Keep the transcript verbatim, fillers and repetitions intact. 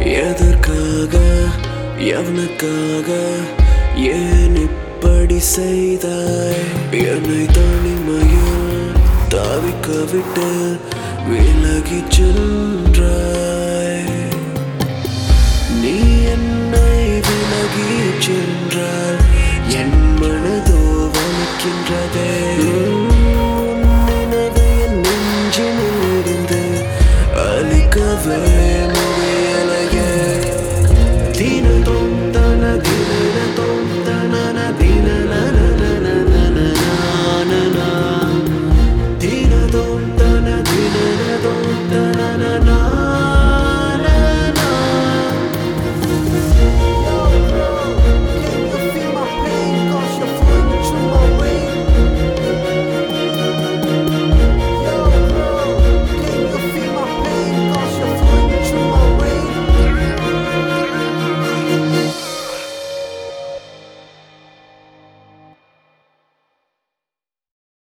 எதற்காக எவனுக்காக ஏன் இப்படி செய்தாய் என்னை தனிமையில் தவிக்க விட்டு விலகிச் சென்றாய் நீ என்னை விலகிச் சென்றால் என் மனதோ வலிக்கின்றதே உன் நினைவு என் நெஞ்சினில் இருந்து அழிக்கவே